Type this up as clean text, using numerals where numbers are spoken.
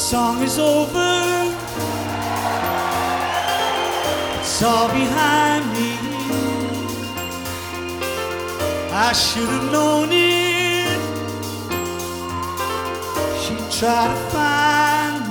song is over, it's all behind me. I should have known it. She tried to find me.